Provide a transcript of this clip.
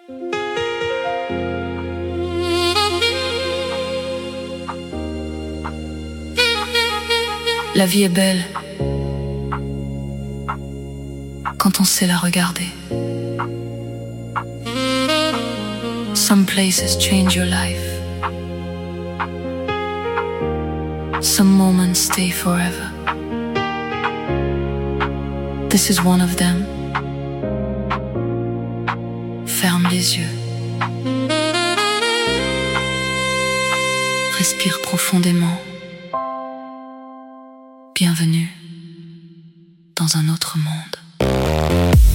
La vie est belle quand on sait la regarder. Some places change your life. Some moments stay forever. This is one of them. Ferme les yeux. Respire profondément. Bienvenue dans un autre monde.